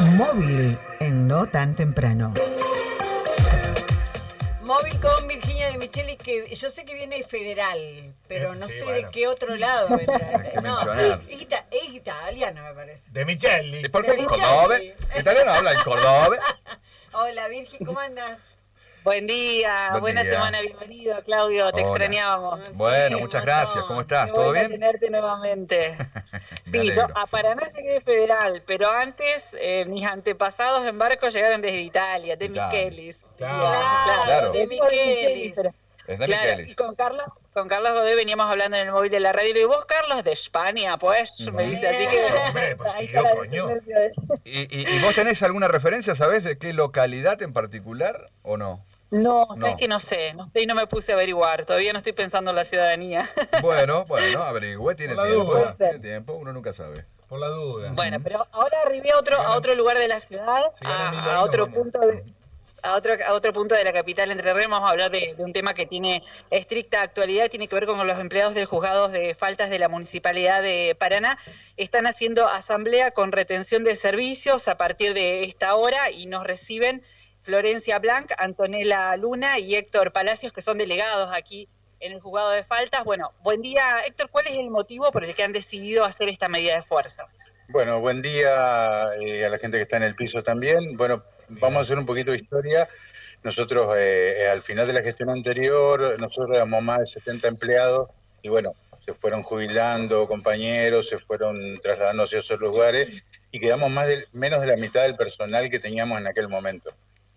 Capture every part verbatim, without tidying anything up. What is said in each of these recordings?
Móvil en No Tan Temprano. Móvil con Virginia de Michelis, que yo sé que viene federal, pero no Sí, sé bueno. de qué otro lado vendrá. Hay que No, mencionar. es, ita- es italiana, me parece. De Micheli. ¿Y por qué De en Micheli. Cordove? ¿Italiano habla en Cordove? Hola, Virgi, ¿cómo andas? Buen día, Buen buena día. semana, bienvenido Claudio, te Hola. extrañábamos. Bueno, Sí, muchas un gracias. montón. ¿Cómo estás? Qué ¿Todo bueno bien? tenerte nuevamente. Me Sí, alegro. no, a Paraná llegué de federal, pero antes eh, mis antepasados en barco llegaron desde Italia, de Italia. Michelis. Claro. Claro. de Yo vivo Michelis. pero- Es de claro, Michelis. y con Carlos, con Carlos Godoy veníamos hablando en el móvil de la radio y le digo, vos Carlos de España, pues, me dice, así que... Hombre, pues ahí que yo, está la coño. descendencia de- ¿Y, y, y vos tenés alguna referencia, sabés, de qué localidad en particular o no? No, sabes No. que no sé, no sé y no me puse a averiguar, todavía no estoy pensando en la ciudadanía. Bueno, bueno, averigüe, tiene Por la tiempo, duda. tiene tiempo, uno nunca sabe. Por la duda. Bueno, pero ahora arribé a otro, a otro lugar de la ciudad, Si gana a, Milei, a no otro vamos. punto de, a otro, a otro punto de la capital Entre Ríos. Vamos a hablar de, de un tema que tiene estricta actualidad, tiene que ver con los empleados del juzgado de faltas de la Municipalidad de Paraná. Están haciendo asamblea con retención de servicios a partir de esta hora y nos reciben Florencia Blanc, Antonella Luna y Héctor Palacios, que son delegados aquí en el juzgado de faltas. Bueno, buen día, Héctor. ¿Cuál es el motivo por el que han decidido hacer esta medida de fuerza? Bueno, buen día eh, a la gente que está en el piso también. Bueno, vamos a hacer un poquito de historia. Nosotros, eh, al final de la gestión anterior, nosotros éramos más de setenta empleados y bueno, se fueron jubilando compañeros, se fueron trasladando hacia esos lugares y quedamos más de, menos de la mitad del personal que teníamos en aquel momento.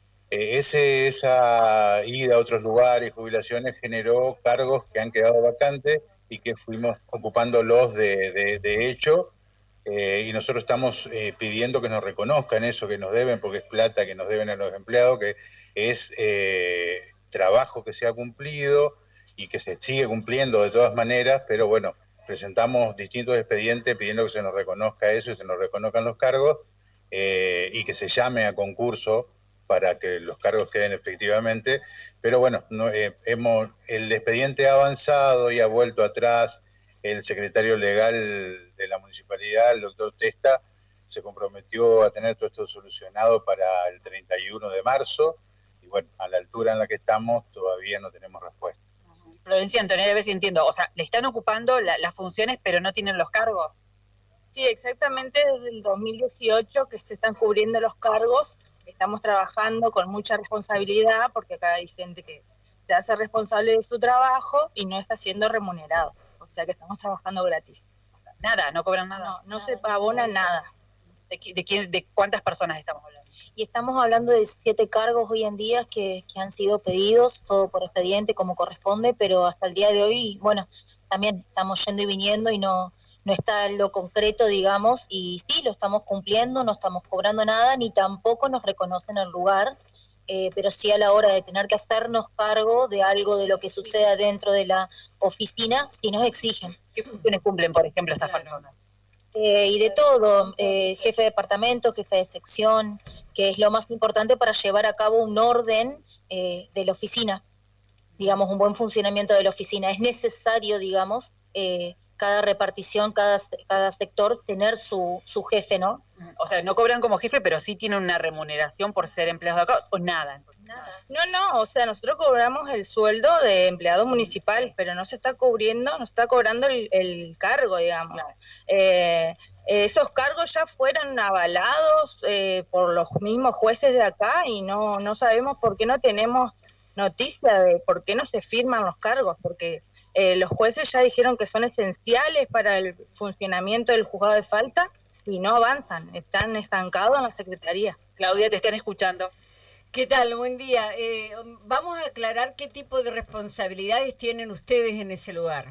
Eh, ese, esa ida a otros lugares, jubilaciones, generó cargos que han quedado vacantes y que fuimos ocupándolos de, de, de hecho. Eh, y nosotros estamos eh, pidiendo que nos reconozcan eso que nos deben, porque es plata que nos deben a los empleados, que es eh, trabajo que se ha cumplido y que se sigue cumpliendo de todas maneras, pero bueno, presentamos distintos expedientes pidiendo que se nos reconozca eso y se nos reconozcan los cargos eh, y que se llame a concurso para que los cargos queden efectivamente, pero bueno, no, eh, hemos, el expediente ha avanzado y ha vuelto atrás. El secretario legal de la municipalidad, el doctor Testa, se comprometió a tener todo esto solucionado para el treinta y uno de marzo y bueno, a la altura en la que estamos todavía no tenemos respuesta. Florencia, Antonella, a ver si entiendo. O sea, le están ocupando la, las funciones, pero no tienen los cargos. Sí, exactamente desde el dos mil dieciocho que se están cubriendo los cargos. Estamos trabajando con mucha responsabilidad porque acá hay gente que se hace responsable de su trabajo y no está siendo remunerado. O sea que estamos trabajando gratis. Nada, no cobran nada. No, no se abona nada. ¿De, qui- de, quién, ¿De cuántas personas estamos hablando? Y estamos hablando de siete cargos hoy en día que, que han sido pedidos, todo por expediente como corresponde, pero hasta el día de hoy, bueno, también estamos yendo y viniendo y no, no está lo concreto, digamos, y sí, lo estamos cumpliendo, no estamos cobrando nada, ni tampoco nos reconocen el lugar, eh, pero sí a la hora de tener que hacernos cargo de algo de lo que suceda dentro de la oficina, sí nos exigen. ¿Qué funciones cumplen, por ejemplo, estas Claro. personas? Eh, y de todo, eh, jefe de departamento, jefe de sección, que es lo más importante para llevar a cabo un orden eh, de la oficina, digamos, un buen funcionamiento de la oficina. Es necesario, digamos, eh, cada repartición, cada, cada sector, tener su, su jefe, ¿no? O sea, no cobran como jefe, pero sí tienen una remuneración por ser empleados de acá, o nada. Entonces, nada. No, no, o sea, nosotros cobramos el sueldo de empleado municipal, pero no se está cubriendo, no se está cobrando el, el cargo, digamos. Claro. Eh, esos cargos ya fueron avalados eh, por los mismos jueces de acá y no, no sabemos por qué no tenemos noticia de por qué no se firman los cargos, porque eh, los jueces ya dijeron que son esenciales para el funcionamiento del juzgado de falta y no avanzan, están estancados en la secretaría. Claudia, te están escuchando. ¿Qué tal? Buen día. Eh, vamos a aclarar qué tipo de responsabilidades tienen ustedes en ese lugar.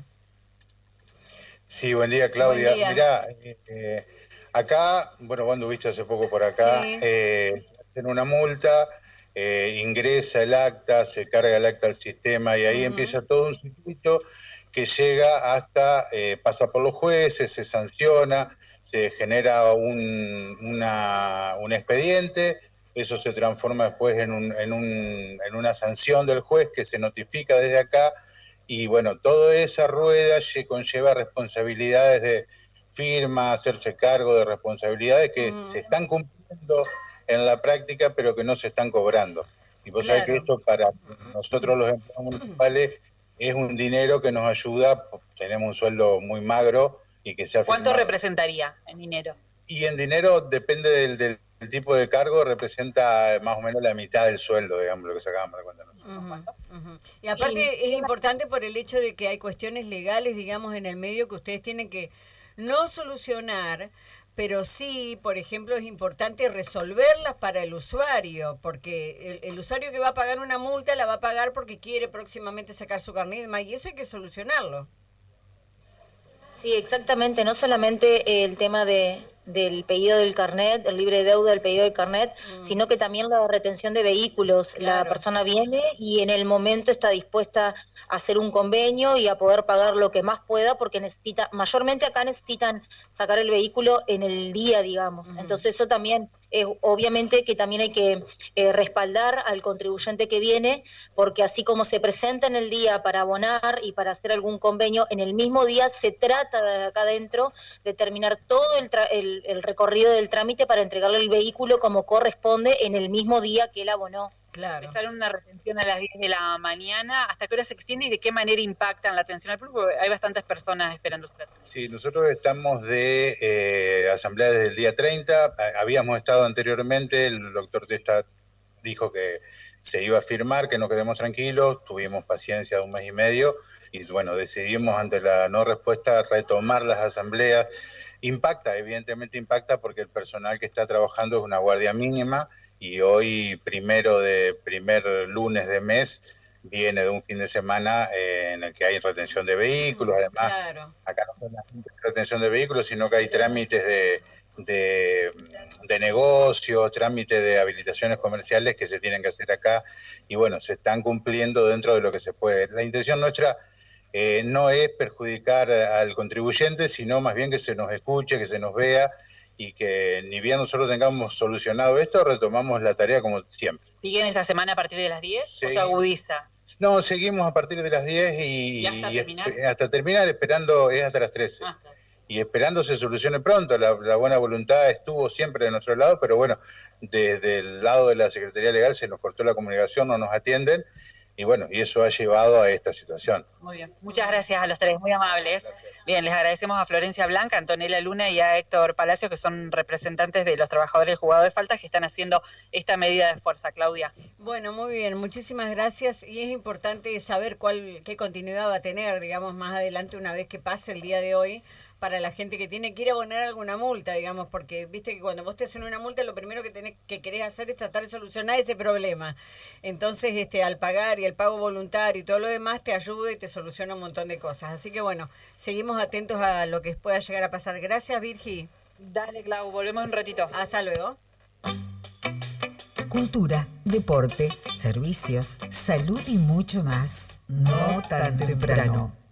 Sí, buen día, Claudia. Buen día. Mirá, eh, eh, acá, bueno, vos anduviste hace poco por acá, Sí. eh, hacen una multa, eh, ingresa el acta, se carga el acta al sistema y ahí Ujú. empieza todo un circuito que llega hasta, eh, pasa por los jueces, se sanciona, se genera un, una, un expediente, eso se transforma después en, un, en, un, en una sanción del juez que se notifica desde acá. Y bueno, toda esa rueda conlleva responsabilidades de firma, hacerse cargo de responsabilidades que Mm. se están cumpliendo haciendo en la práctica, pero que no se están cobrando. Y vos Claro. sabés que esto para nosotros los empleados municipales es un dinero que nos ayuda, tenemos un sueldo muy magro y que se ha ¿Cuánto firmado. representaría en dinero? Y en dinero, depende del, del, del tipo de cargo, representa más o menos la mitad del sueldo, digamos, lo que sacamos para cuenta nosotros. Ujú, ujú. Y aparte es importante por el hecho de que hay cuestiones legales, digamos, en el medio que ustedes tienen que no solucionar, pero sí, por ejemplo, es importante resolverlas para el usuario, porque el, el usuario que va a pagar una multa la va a pagar porque quiere próximamente sacar su carnet, y eso hay que solucionarlo. Sí, exactamente, no solamente el tema de del pedido del carnet, el libre deuda del pedido del carnet, mm. sino que también la retención de vehículos. Claro. La persona viene y en el momento está dispuesta a hacer un convenio y a poder pagar lo que más pueda, porque necesita, mayormente acá necesitan sacar el vehículo en el día, digamos. Mm. Entonces eso también, es, obviamente que también hay que eh, respaldar al contribuyente que viene, porque así como se presenta en el día para abonar y para hacer algún convenio, en el mismo día se trata de acá adentro de terminar todo el, tra- el el recorrido del trámite para entregarle el vehículo como corresponde en el mismo día que él abonó. Claro. Empezaron una retención a las diez de la mañana. ¿Hasta qué hora se extiende y de qué manera impactan la atención al público? Porque hay bastantes personas esperando. Sí, nosotros estamos de eh, asamblea desde el día treinta. Habíamos estado anteriormente, el doctor Testa dijo que se iba a firmar, que nos quedemos tranquilos. Tuvimos paciencia de un mes y medio y bueno, decidimos ante la no respuesta retomar las asambleas. Impacta, evidentemente impacta porque el personal que está trabajando es una guardia mínima y hoy primero de primer lunes de mes viene de un fin de semana eh, en el que hay retención de vehículos, además claro. Acá no es retención de vehículos, sino que hay trámites de, de, de negocios, trámites de habilitaciones comerciales que se tienen que hacer acá y bueno, se están cumpliendo dentro de lo que se puede. La intención nuestra Eh, no es perjudicar al contribuyente, sino más bien que se nos escuche, que se nos vea y que ni bien nosotros tengamos solucionado esto, retomamos la tarea como siempre. ¿Siguen esta semana a partir de las diez sí. o se agudiza? No, seguimos a partir de las diez y, ¿Y hasta y terminar? Es, hasta terminar esperando, es hasta las trece. Ah, claro. Y esperando se solucione pronto, la, la buena voluntad estuvo siempre de nuestro lado, pero bueno, desde el lado de la Secretaría Legal se nos cortó la comunicación, no nos atienden. Y bueno, y eso ha llevado a esta situación. Muy bien, muchas gracias a los tres, muy amables. Gracias. Bien, les agradecemos a Florencia Blanca, a Antonella Luna y a Héctor Palacios, que son representantes de los trabajadores del juzgado de faltas que están haciendo esta medida de fuerza. Claudia. Bueno, muy bien, muchísimas gracias. Y es importante saber cuál qué continuidad va a tener, digamos, más adelante una vez que pase el día de hoy, para la gente que tiene que ir a abonar alguna multa, digamos, porque viste que cuando vos te hacen una multa lo primero que tenés que querés hacer es tratar de solucionar ese problema. Entonces, este, al pagar y el pago voluntario y todo lo demás te ayuda y te soluciona un montón de cosas. Así que bueno, seguimos atentos a lo que pueda llegar a pasar. Gracias, Virgi. Dale, Clau, volvemos un ratito. Hasta luego. Cultura, deporte, servicios, salud y mucho más. No tan temprano.